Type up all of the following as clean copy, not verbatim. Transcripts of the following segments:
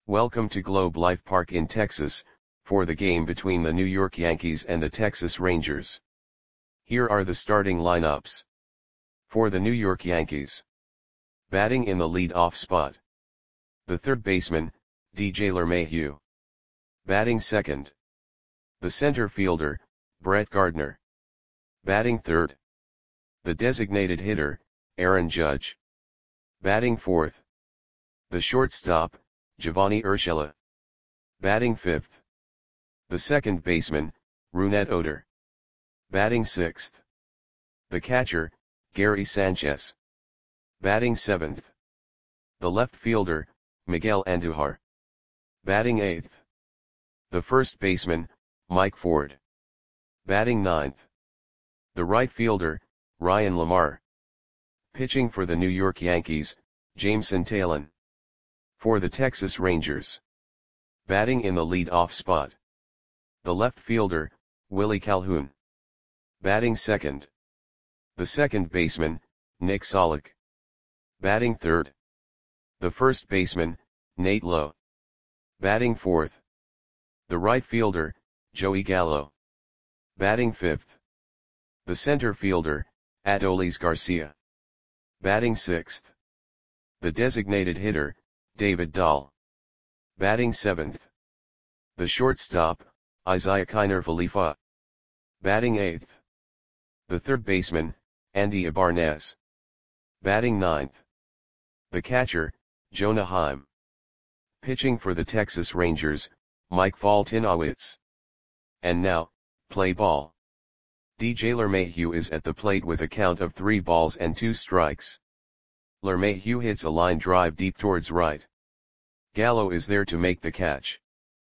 Welcome to Globe Life Park in Texas, for the game between the New York Yankees and the Texas Rangers. Here are the starting lineups. For the New York Yankees. Batting in the lead-off spot. The third baseman, DJ LeMahieu. Batting second. The center fielder, Brett Gardner. Batting third. The designated hitter, Aaron Judge. Batting fourth. The shortstop, Giovanni Urshela. Batting fifth. The second baseman, Rougned Odor. Batting sixth. The catcher, Gary Sanchez. Batting seventh. The left fielder, Miguel Andujar. Batting eighth. The first baseman, Mike Ford. Batting ninth. The right fielder, Ryan Lamar. Pitching for the New York Yankees, Jameson Taillon. For the Texas Rangers. Batting in the lead-off spot. The left fielder, Willie Calhoun. Batting second. The second baseman, Nick Solak. Batting third. The first baseman, Nate Lowe. Batting fourth. The right fielder, Joey Gallo. Batting fifth. The center fielder, Adolis Garcia. Batting sixth. The designated hitter, David Dahl. Batting seventh. The shortstop, Isiah Kiner Falefa. Batting eighth. The third baseman, Andy Ibarnez. Batting ninth. The catcher, Jonah Heim. Pitching for the Texas Rangers, Mike Foltynewicz. And now, play ball. DJ LeMahieu is at the plate with a count of 3 balls and 2 strikes. LeMahieu hits a line drive deep towards right. Gallo is there to make the catch.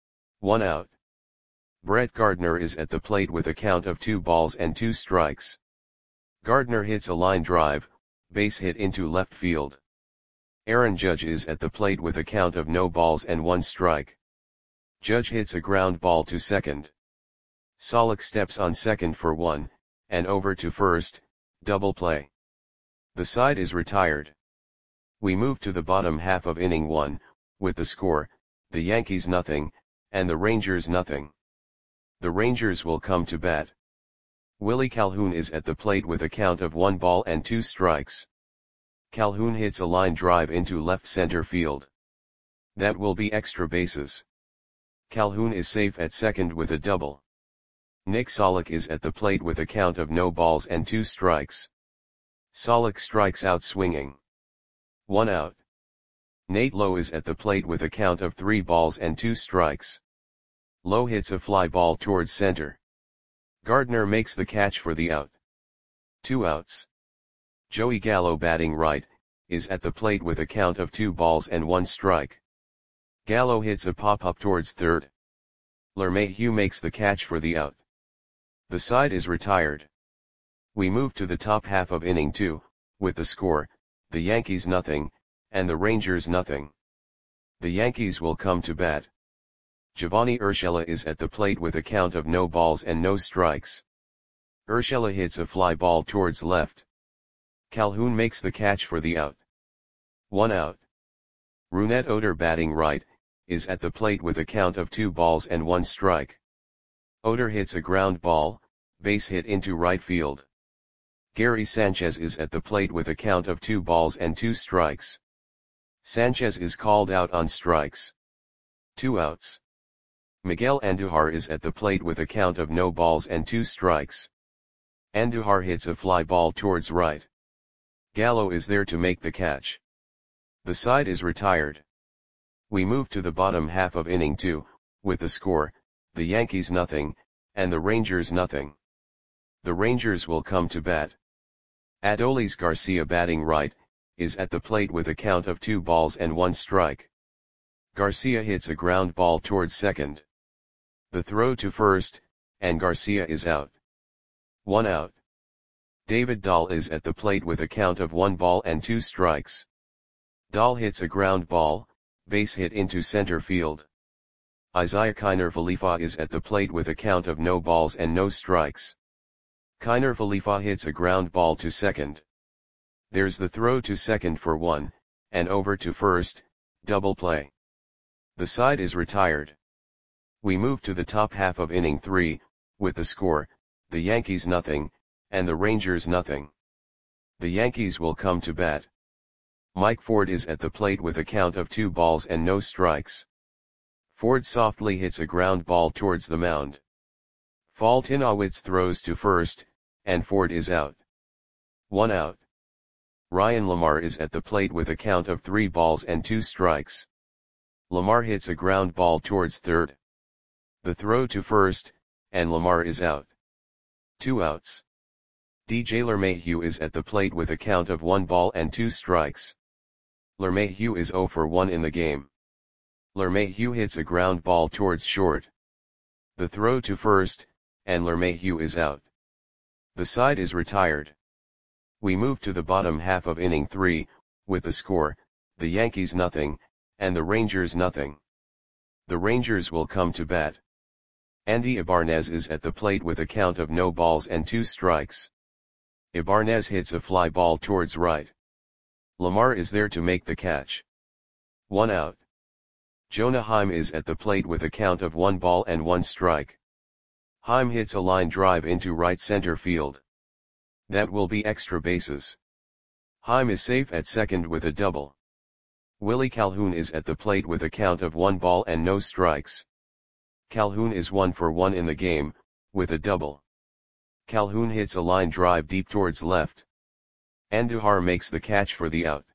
1 out. Brett Gardner is at the plate with a count of 2 balls and 2 strikes. Gardner hits a line drive, base hit into left field. Aaron Judge is at the plate with a count of no balls and 1 strike. Judge hits a ground ball to second. Solak steps on second for 1, and over to first, double play. The side is retired. We move to the bottom half of inning 1, with the score, the Yankees nothing, and the Rangers nothing. The Rangers will come to bat. Willie Calhoun is at the plate with a count of 1 ball and 2 strikes. Calhoun hits a line drive into left center field. That will be extra bases. Calhoun is safe at second with a double. Nick Solak is at the plate with a count of no balls and 2 strikes. Solak strikes out swinging. 1 out. Nate Lowe is at the plate with a count of 3 balls and 2 strikes. Lowe hits a fly ball towards center. Gardner makes the catch for the out. 2 outs. Joey Gallo, batting right, is at the plate with a count of 2 balls and 1 strike. Gallo hits a pop-up towards third. LeMahieu makes the catch for the out. The side is retired. We move to the top half of inning 2, with the score, the Yankees nothing, and the Rangers nothing. The Yankees will come to bat. Giovanni Urshela is at the plate with a count of no balls and no strikes. Urshela hits a fly ball towards left. Calhoun makes the catch for the out. 1 out. Rougned Odor, batting right, is at the plate with a count of 2 balls and 1 strike. Odor hits a ground ball, base hit into right field. Gary Sanchez is at the plate with a count of 2 balls and 2 strikes. Sanchez is called out on strikes. 2 outs. Miguel Andujar is at the plate with a count of no balls and 2 strikes. Andujar hits a fly ball towards right. Gallo is there to make the catch. The side is retired. We move to the bottom half of inning 2, with the score, the Yankees nothing, and the Rangers nothing. The Rangers will come to bat. Adolis Garcia, batting right, is at the plate with a count of 2 balls and 1 strike. Garcia hits a ground ball towards second. The throw to first, and Garcia is out. 1 out. David Dahl is at the plate with a count of 1 ball and 2 strikes. Dahl hits a ground ball, base hit into center field. Isiah Kiner Falefa is at the plate with a count of no balls and no strikes. Kiner Falefa hits a ground ball to second. There's the throw to second for 1, and over to first, double play. The side is retired. We move to the top half of inning 3, with the score, the Yankees nothing, and the Rangers nothing. The Yankees will come to bat. Mike Ford is at the plate with a count of 2 balls and no strikes. Ford softly hits a ground ball towards the mound. Foltynewicz throws to first, and Ford is out. 1 out. Ryan Lamar is at the plate with a count of 3 balls and 2 strikes. Lamar hits a ground ball towards third. The throw to first, and Lamar is out. 2 outs. DJ LeMahieu is at the plate with a count of 1 ball and 2 strikes. LeMahieu is 0 for 1 in the game. LeMahieu hits a ground ball towards short. The throw to first, and LeMahieu is out. The side is retired. We move to the bottom half of inning 3, with the score, the Yankees nothing, and the Rangers nothing. The Rangers will come to bat. Andy Ibanez is at the plate with a count of no balls and 2 strikes. Ibanez hits a fly ball towards right. Lamar is there to make the catch. 1 out. Jonah Heim is at the plate with a count of 1 ball and 1 strike. Heim hits a line drive into right center field. That will be extra bases. Heim is safe at second with a double. Willie Calhoun is at the plate with a count of 1 ball and no strikes. Calhoun is 1 for 1 in the game, with a double. Calhoun hits a line drive deep towards left. Andujar makes the catch for the out.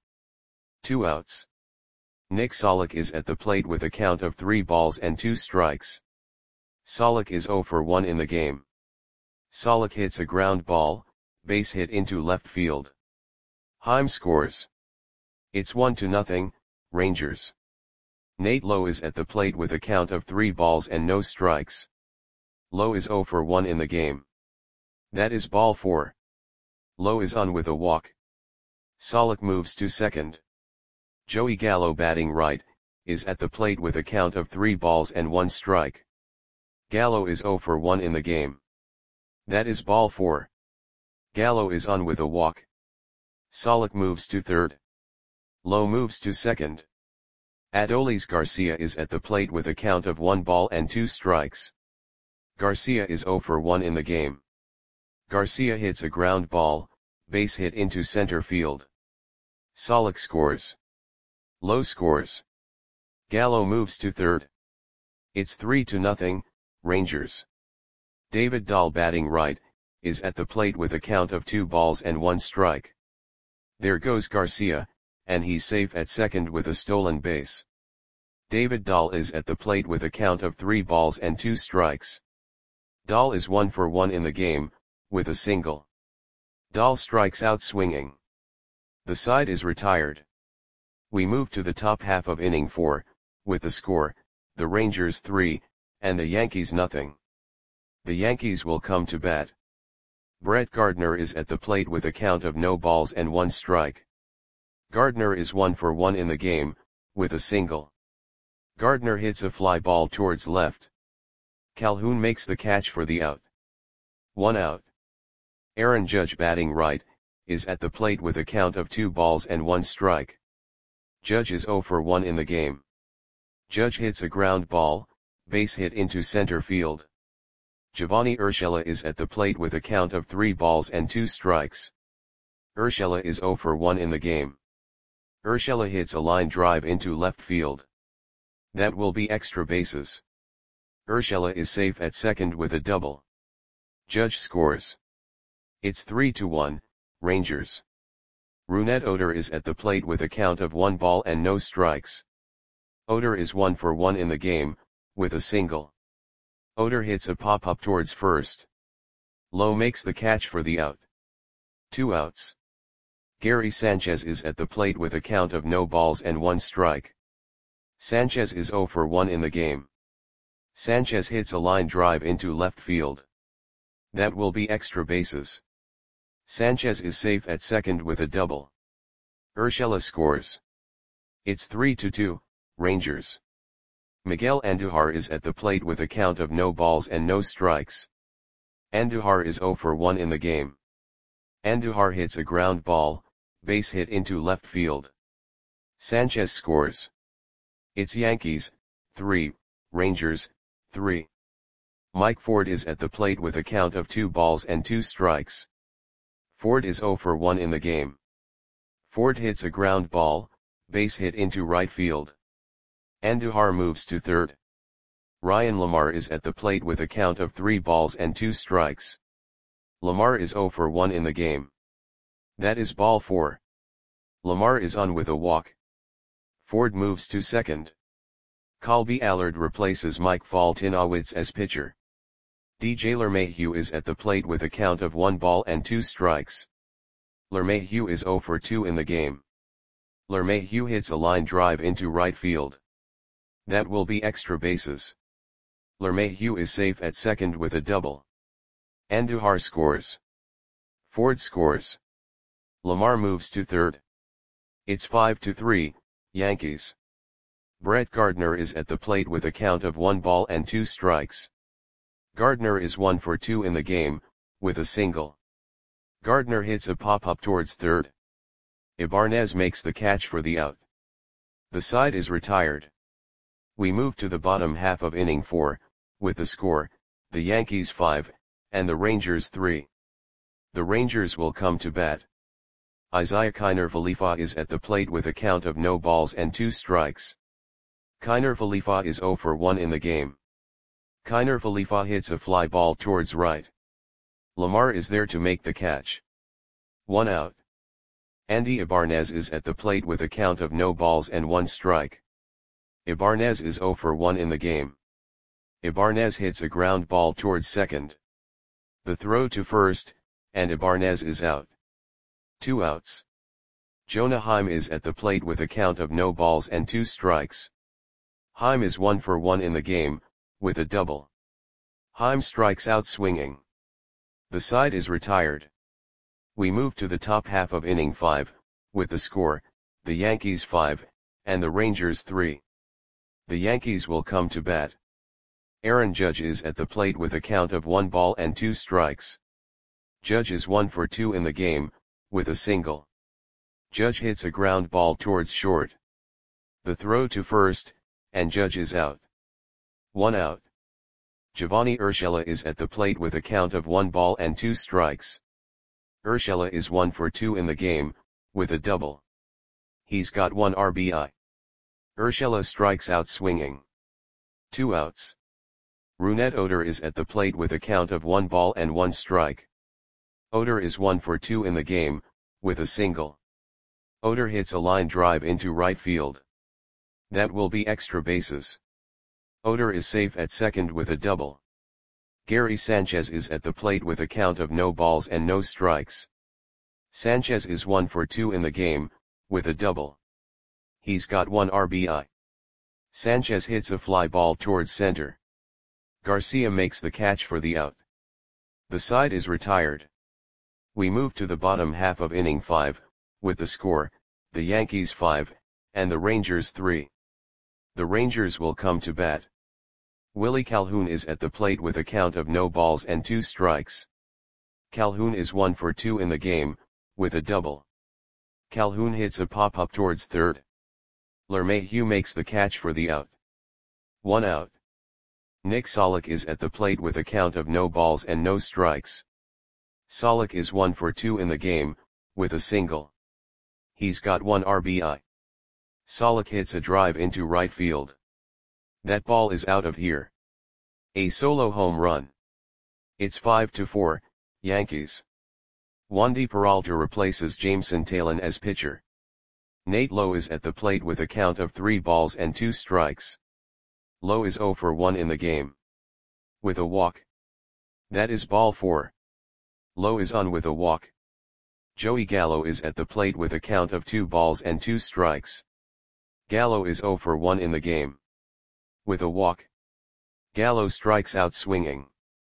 2 outs. Nick Solak is at the plate with a count of 3 balls and 2 strikes. Solak is 0 for 1 in the game. Solak hits a ground ball, base hit into left field. Heim scores. It's 1-0, Rangers. Nate Lowe is at the plate with a count of 3 balls and no strikes. Lowe is 0 for 1 in the game. That is ball 4. Lowe is on with a walk. Solak moves to second. Joey Gallo batting right, is at the plate with a count of 3 balls and 1 strike. Gallo is 0 for 1 in the game. That is ball 4. Gallo is on with a walk. Solak moves to third. Lowe moves to second. Adolis Garcia is at the plate with a count of 1 ball and 2 strikes. Garcia is 0 for 1 in the game. Garcia hits a ground ball, base hit into center field. Solak scores. Lowe scores. Gallo moves to third. It's 3-0, Rangers. David Dahl batting right, is at the plate with a count of 2 balls and 1 strike. There goes Garcia, and he's safe at second with a stolen base. David Dahl is at the plate with a count of 3 balls and 2 strikes. Dahl is 1 for 1 in the game, with a single. Dahl strikes out swinging. The side is retired. We move to the top half of inning 4, with the score, the Rangers 3, and the Yankees nothing. The Yankees will come to bat. Brett Gardner is at the plate with a count of no balls and 1 strike. Gardner is 1 for 1 in the game, with a single. Gardner hits a fly ball towards left. Calhoun makes the catch for the out. 1 out. Aaron Judge batting right, is at the plate with a count of 2 balls and 1 strike. Judge is 0 for 1 in the game. Judge hits a ground ball, base hit into center field. Giovanni Urshela is at the plate with a count of 3 balls and 2 strikes. Urshela is 0 for 1 in the game. Urshela hits a line drive into left field. That will be extra bases. Urshela is safe at second with a double. Judge scores. It's 3-1, Rangers. Rougned Odor is at the plate with a count of 1 ball and no strikes. Odor is 1 for 1 in the game, with a single. Odor hits a pop-up towards first. Lowe makes the catch for the out. 2 outs. Gary Sanchez is at the plate with a count of no balls and 1 strike. Sanchez is 0 for 1 in the game. Sanchez hits a line drive into left field. That will be extra bases. Sanchez is safe at second with a double. Urshela scores. It's 3-2, Rangers. Miguel Andujar is at the plate with a count of no balls and no strikes. Andujar is 0 for 1 in the game. Andujar hits a ground ball, base hit into left field. Sanchez scores. It's Yankees, 3, Rangers, 3. Mike Ford is at the plate with a count of 2 balls and 2 strikes. Ford is 0 for 1 in the game. Ford hits a ground ball, base hit into right field. Andujar moves to third. Ryan LaMarre is at the plate with a count of 3 balls and 2 strikes. LaMarre is 0 for 1 in the game. That is ball 4. LaMarre is on with a walk. Ford moves to second. Colby Allard replaces Mike Foltynewicz as pitcher. DJ LeMahieu is at the plate with a count of 1 ball and 2 strikes. LeMahieu is 0 for 2 in the game. LeMahieu hits a line drive into right field. That will be extra bases. LeMahieu is safe at second with a double. Andujar scores. Ford scores. LaMarre moves to third. It's 5-3, Yankees. Brett Gardner is at the plate with a count of 1 ball and 2 strikes. Gardner is 1 for 2 in the game, with a single. Gardner hits a pop-up towards third. Ibanez makes the catch for the out. The side is retired. We move to the bottom half of inning 4, with the score, the Yankees 5, and the Rangers 3. The Rangers will come to bat. Isiah Kiner Falefa is at the plate with a count of no balls and 2 strikes. Kiner Falefa is 0 for 1 in the game. Kiner Falefa hits a fly ball towards right. LaMarre is there to make the catch. 1 out. Andy Ibanez is at the plate with a count of no balls and 1 strike. Ibanez is 0 for 1 in the game. Ibanez hits a ground ball towards second. The throw to first, and Ibanez is out. 2 outs. Jonah Heim is at the plate with a count of no balls and 2 strikes. Heim is 1 for 1 in the game, with a double. Heim strikes out swinging. The side is retired. We move to the top half of inning 5, with the score, the Yankees 5, and the Rangers 3. The Yankees will come to bat. Aaron Judge is at the plate with a count of 1 ball and 2 strikes. Judge is 1 for 2 in the game, with a single. Judge hits a ground ball towards short. The throw to first, and Judge is out. 1 out. Giovanni Urshela is at the plate with a count of 1 ball and 2 strikes. Urshela is 1 for 2 in the game, with a double. He's got 1 RBI. Urshela strikes out swinging. 2 outs. Rougned Odor is at the plate with a count of 1 ball and 1 strike. Odor is 1 for 2 in the game, with a single. Odor hits a line drive into right field. That will be extra bases. Odor is safe at second with a double. Gary Sanchez is at the plate with a count of no balls and no strikes. Sanchez is 1 for 2 in the game, with a double. He's got 1 RBI. Sanchez hits a fly ball towards center. Garcia makes the catch for the out. The side is retired. We move to the bottom half of inning 5, with the score, the Yankees 5, and the Rangers 3. The Rangers will come to bat. Willie Calhoun is at the plate with a count of no balls and 2 strikes. Calhoun is 1 for 2 in the game, with a double. Calhoun hits a pop-up towards third. LeMahieu makes the catch for the out. 1 out. Nick Solak is at the plate with a count of no balls and no strikes. Solak is 1 for 2 in the game, with a single. He's got 1 RBI. Solak hits a drive into right field. That ball is out of here. A solo home run. It's 5-4, Yankees. Wandy Peralta replaces Jameson Taillon as pitcher. Nate Lowe is at the plate with a count of 3 balls and 2 strikes. Lowe is 0 for 1 in the game. With a walk. That is ball 4. Lowe is on with a walk. Joey Gallo is at the plate with a count of 2 balls and 2 strikes. Gallo is 0 for 1 in the game. With a walk. Gallo strikes out swinging.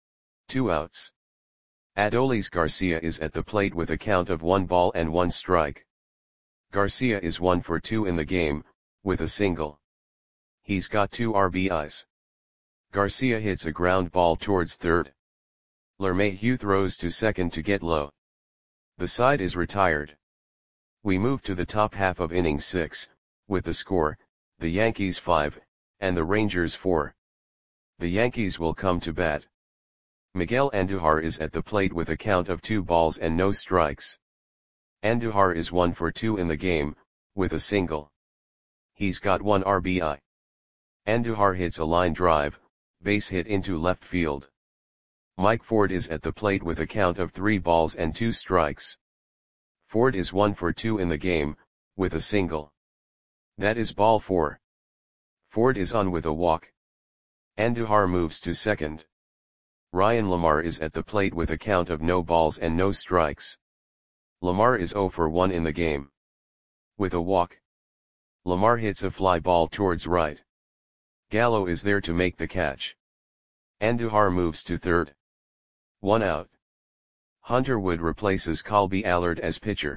2 outs. Adolis Garcia is at the plate with a count of 1 ball and 1 strike. Garcia is 1 for 2 in the game, with a single. He's got 2 RBIs. Garcia hits a ground ball towards third. LeMahieu throws to second to get Low. The side is retired. We move to the top half of inning 6, with the score, the Yankees 5, and the Rangers 4. The Yankees will come to bat. Miguel Andujar is at the plate with a count of 2 balls and no strikes. Andujar is 1 for 2 in the game, with a single. He's got 1 RBI. Andujar hits a line drive, base hit into left field. Mike Ford is at the plate with a count of 3 balls and 2 strikes. Ford is 1 for 2 in the game, with a single. That is ball 4. Ford is on with a walk. Andujar moves to second. Ryan Lamar is at the plate with a count of no balls and no strikes. Lamar is 0 for 1 in the game. With a walk. Lamar hits a fly ball towards right. Gallo is there to make the catch. Andujar moves to third. 1 out. Hunter Wood replaces Colby Allard as pitcher.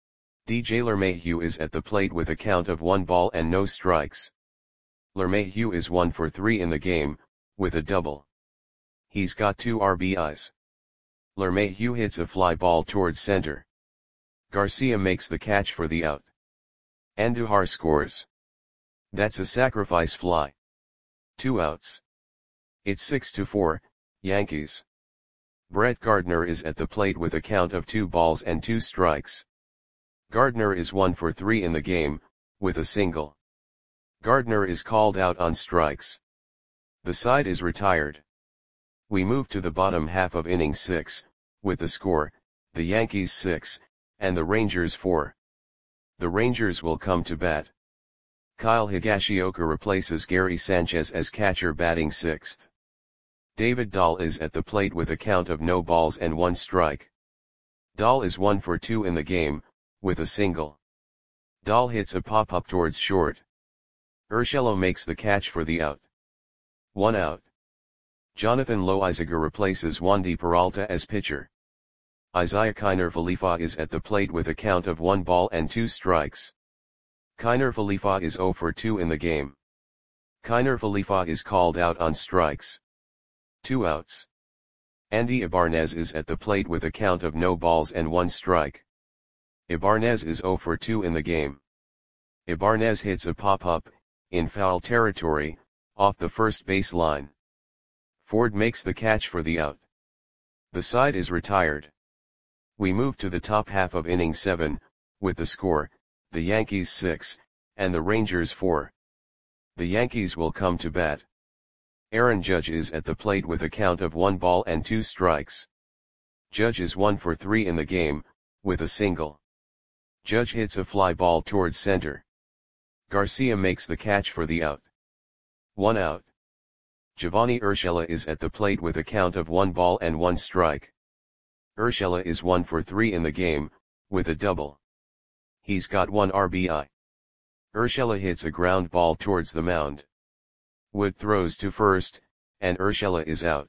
DJ LeMahieu is at the plate with a count of 1 ball and no strikes. LeMahieu is 1 for 3 in the game, with a double. He's got 2 RBIs. LeMahieu hits a fly ball towards center. Garcia makes the catch for the out. Andujar scores. That's a sacrifice fly. 2 outs. It's 6-4, Yankees. Brett Gardner is at the plate with a count of 2 balls and 2 strikes. Gardner is 1 for 3 in the game, with a single. Gardner is called out on strikes. The side is retired. We move to the bottom half of inning 6, with the score, the Yankees 6, and the Rangers 4. The Rangers will come to bat. Kyle Higashioka replaces Gary Sanchez as catcher batting 6th. David Dahl is at the plate with a count of no balls and 1 strike. Dahl is 1 for 2 in the game, with a single. Dahl hits a pop-up towards short. Urshela makes the catch for the out. 1 out. Jonathan Loaizaga replaces Wandy Peralta as pitcher. Isaiah Kiner Falefa is at the plate with a count of 1 ball and 2 strikes. Kiner Falefa is 0 for 2 in the game. Kiner Falefa is called out on strikes. 2 outs. Andy Ibarnez is at the plate with a count of no balls and 1 strike. Ibarnez is 0 for 2 in the game. Ibarnez hits a pop-up, in foul territory, off the first base line. Ford makes the catch for the out. The side is retired. We move to the top half of inning 7, with the score, the Yankees 6, and the Rangers 4. The Yankees will come to bat. Aaron Judge is at the plate with a count of 1 ball and 2 strikes. Judge is 1 for 3 in the game, with a single. Judge hits a fly ball towards center. Garcia makes the catch for the out. 1 out. Giovanni Urshela is at the plate with a count of 1 ball and 1 strike. Urshela is 1 for 3 in the game, with a double. He's got 1 RBI. Urshela hits a ground ball towards the mound. Wood throws to first, and Urshela is out.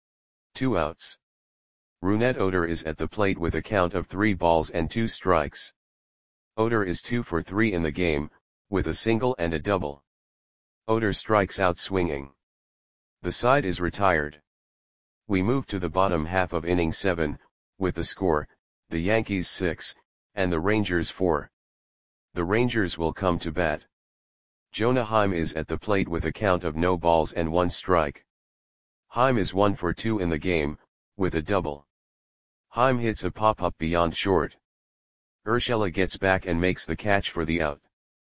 2 outs. Rougned Odor is at the plate with a count of 3 balls and 2 strikes. Odor is 2 for 3 in the game, with a single and a double. Odor strikes out swinging. The side is retired. We move to the bottom half of inning 7, with the score, the Yankees 6, and the Rangers 4. The Rangers will come to bat. Jonah Heim is at the plate with a count of no balls and 1 strike. Heim is 1 for 2 in the game, with a double. Heim hits a pop-up beyond short. Urshela gets back and makes the catch for the out.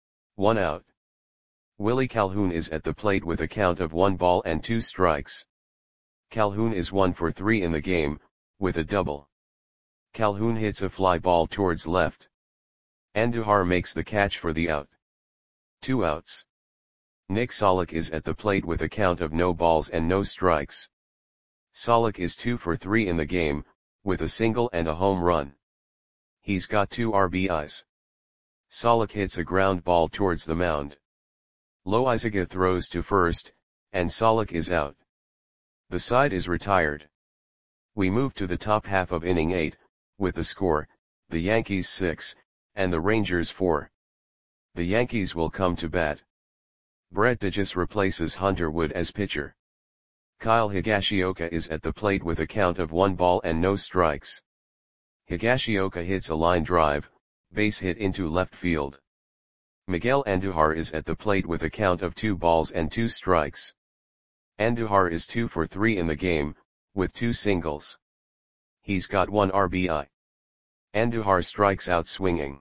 1 out. Willie Calhoun is at the plate with a count of 1 ball and 2 strikes. Calhoun is 1 for 3 in the game, with a double. Calhoun hits a fly ball towards left. Andujar makes the catch for the out. 2 outs. Nick Solak is at the plate with a count of no balls and no strikes. Solak is 2 for 3 in the game, with a single and a home run. He's got 2 RBIs. Solak hits a ground ball towards the mound. Loaizaga throws to first, and Solak is out. The side is retired. We move to the top half of inning 8, with the score, the Yankees 6, and the Rangers 4. The Yankees will come to bat. Brett Digis replaces Hunter Wood as pitcher. Kyle Higashioka is at the plate with a count of 1 ball and no strikes. Higashioka hits a line drive, base hit into left field. Miguel Andujar is at the plate with a count of 2 balls and 2 strikes. Andujar is 2 for 3 in the game, with 2 singles. He's got 1 RBI. Andujar strikes out swinging.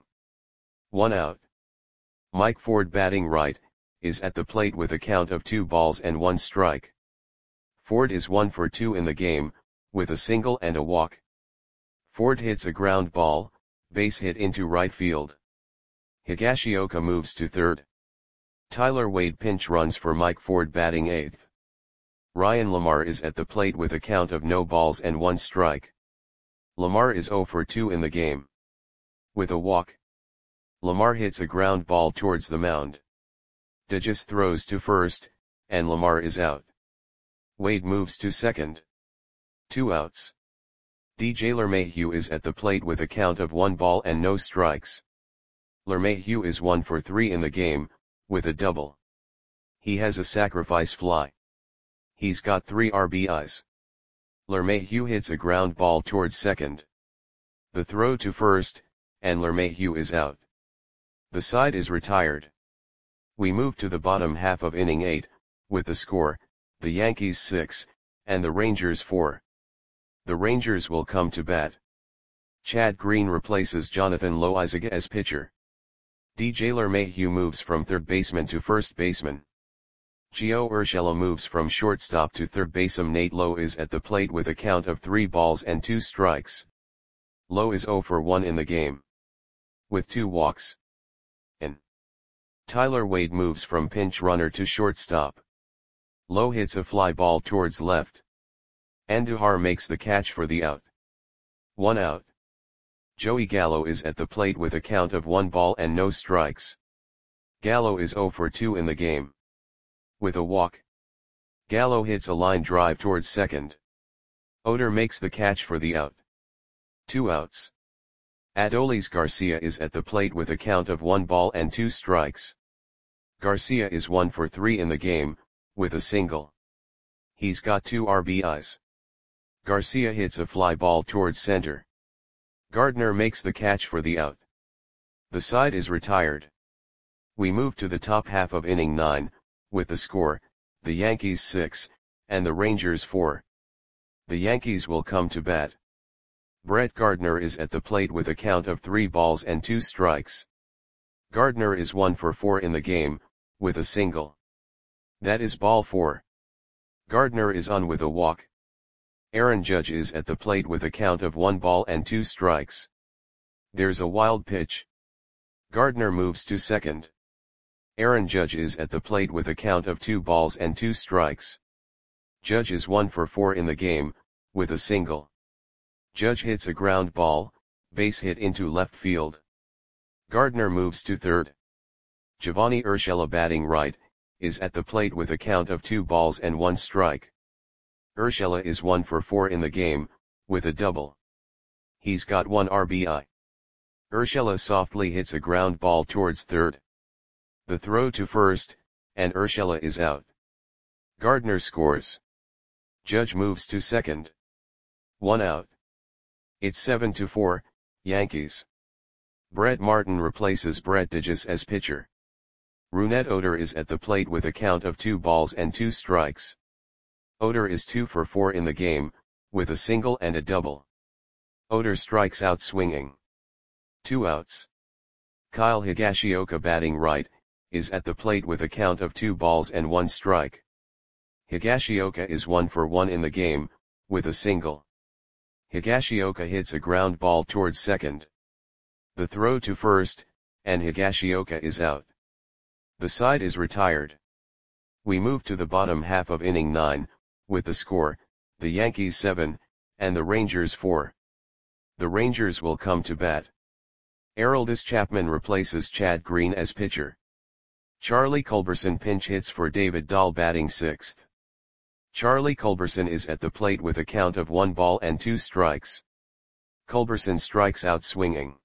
1 out. Mike Ford, batting right, is at the plate with a count of 2 balls and 1 strike. Ford is 1 for 2 in the game, with a single and a walk. Ford hits a ground ball, base hit into right field. Higashioka moves to third. Tyler Wade pinch runs for Mike Ford, batting 8th. Ryan Lamar is at the plate with a count of no balls and 1 strike. Lamar is 0 for 2 in the game. With a walk. Lamar hits a ground ball towards the mound. Digis throws to first, and Lamar is out. Wade moves to second. 2 outs. DJ LeMahieu is at the plate with a count of 1 ball and no strikes. LeMahieu is 1 for 3 in the game, with a double. He has a sacrifice fly. He's got 3 RBIs. LeMahieu hits a ground ball towards second. The throw to first, and LeMahieu is out. The side is retired. We move to the bottom half of inning 8, with the score, the Yankees 6, and the Rangers 4. The Rangers will come to bat. Chad Green replaces Jonathan Loaisiga as pitcher. DJ LeMahieu moves from third baseman to first baseman. Gio Urshela moves from shortstop to third baseman. Nate Lowe is at the plate with a count of 3 balls and 2 strikes. Lowe is 0 for 1 in the game, with 2 walks. And Tyler Wade moves from pinch runner to shortstop. Lowe hits a fly ball towards left. Andujar makes the catch for the out. 1 out. Joey Gallo is at the plate with a count of 1 ball and no strikes. Gallo is 0 for 2 in the game, with a walk. Gallo hits a line drive towards second. Oder makes the catch for the out. 2 outs. Adolis Garcia is at the plate with a count of 1 ball and 2 strikes. Garcia is 1 for 3 in the game, with a single. He's got 2 RBIs. Garcia hits a fly ball towards center. Gardner makes the catch for the out. The side is retired. We move to the top half of inning 9, with the score, the Yankees 6, and the Rangers 4. The Yankees will come to bat. Brett Gardner is at the plate with a count of 3 balls and 2 strikes. Gardner is 1 for 4 in the game, with a single. That is ball 4. Gardner is on with a walk. Aaron Judge is at the plate with a count of 1 ball and 2 strikes. There's a wild pitch. Gardner moves to second. Aaron Judge is at the plate with a count of 2 balls and 2 strikes. Judge is 1 for 4 in the game, with a single. Judge hits a ground ball, base hit into left field. Gardner moves to third. Giovanni Urshela, batting right, is at the plate with a count of 2 balls and 1 strike. Urshela is 1 for 4 in the game, with a double. He's got 1 RBI. Urshela softly hits a ground ball towards third. The throw to first, and Urshela is out. Gardner scores. Judge moves to second. 1 out. It's 7-4, Yankees. Brett Martin replaces Brett Digis as pitcher. Rougned Odor is at the plate with a count of 2 balls and 2 strikes. Odor is 2 for 4 in the game, with a single and a double. Odor strikes out swinging. 2 outs. Kyle Higashioka, batting right, is at the plate with a count of 2 balls and 1 strike. Higashioka is 1 for 1 in the game, with a single. Higashioka hits a ground ball towards second. The throw to first, and Higashioka is out. The side is retired. We move to the bottom half of inning 9, with the score, the Yankees 7, and the Rangers 4. The Rangers will come to bat. Aroldis Chapman replaces Chad Green as pitcher. Charlie Culberson pinch hits for David Dahl, batting 6th. Charlie Culberson is at the plate with a count of 1 ball and 2 strikes. Culberson strikes out swinging.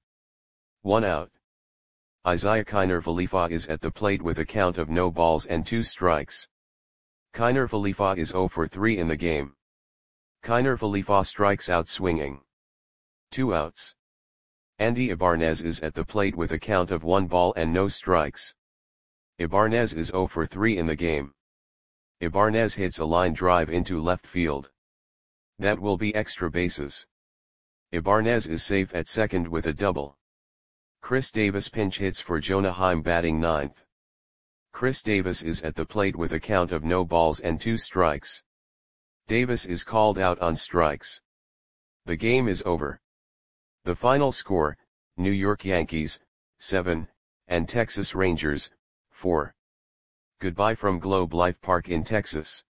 1 out. Isaiah Kiner Falefa is at the plate with a count of no balls and 2 strikes. Kiner Falefa is 0 for 3 in the game. Kiner Falefa strikes out swinging. 2 outs. Andy Ibanez is at the plate with a count of 1 ball and no strikes. Ibanez is 0 for 3 in the game. Ibanez hits a line drive into left field. That will be extra bases. Ibanez is safe at second with a double. Chris Davis pinch hits for Jonah Heim batting ninth. Chris Davis is at the plate with a count of no balls and 2 strikes. Davis is called out on strikes. The game is over. The final score, New York Yankees, 7, and Texas Rangers, 4. Goodbye from Globe Life Park in Texas.